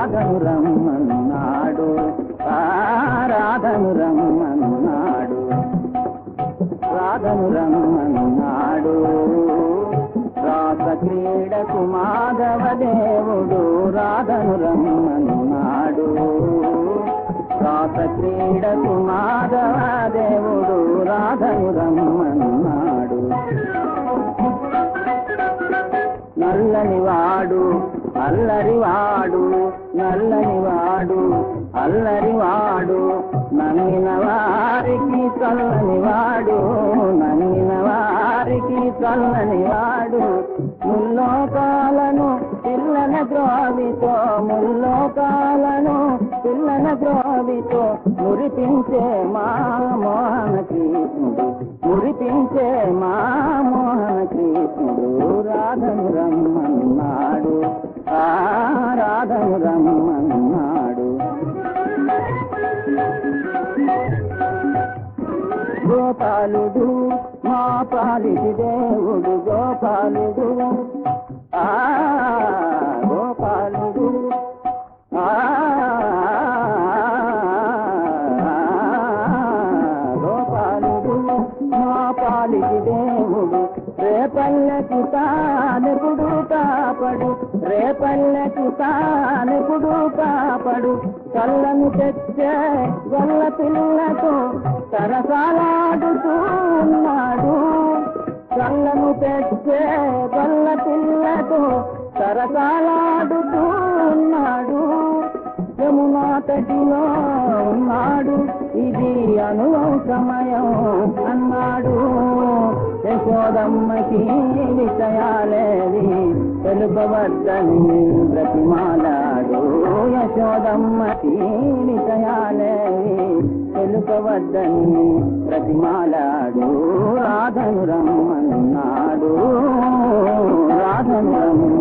రాధను రమ్మన్నాడు, రాధను రమ్మన్నాడు, రాధను రమ్మన్నాడు. రాస క్రీడకు మాధవదేవుడు రాధను రమ్మన్నాడు, రాస క్రీడకు మాధవదేవుడు రాధను రమ్మన్నాడు. నల్లనివాడు అల్లరివాడు, నల్లనివాడు అల్లరివాడు, నమ్మిన వారికి చల్లనివాడు, నమ్మిన వారికి చల్లనివాడు. ముల్లోకాలను పిల్లన ద్రోవితో, ముల్లోకాలను పిల్లన ద్రోవితో మురిపించే మా మోహన కృష్ణుడు, మురిపించే మా మోహన కృష్ణుడు రాధను రమ్మన్నాడు, రాధను రమ్మన్నాడు. గోపాలుడు మా పాలిటి దేవుడు, గోపాలుడు గోపాలుడు గోపాలుడు మా పాలిటి దేవుడు. రేపల్లెకు తానెప్పుడు కాపడు, రేపల్లెకు తానెప్పుడు కాపడు. కళ్ళను తెచ్చే గొల్ల పిల్లతో సరసాలాడుతూ ఉన్నాడు, కళ్ళను తెచ్చే గొల్ల పిల్లతో సరసాలాడుతూ ఉన్నాడు. యమునా తటిలో ఉన్నాడు, ఇది అనుభవ సమయం అన్నాడు. యశోదమ్మకి విషయాలేవి తెలుపవద్దని బ్రతిమాలాడు, యశోదమ్మకి విషయాలేవి తెలుపవద్దని బ్రతిమాలాడు. రాధను రమ్మన్నాడు, రాధను రమ్మ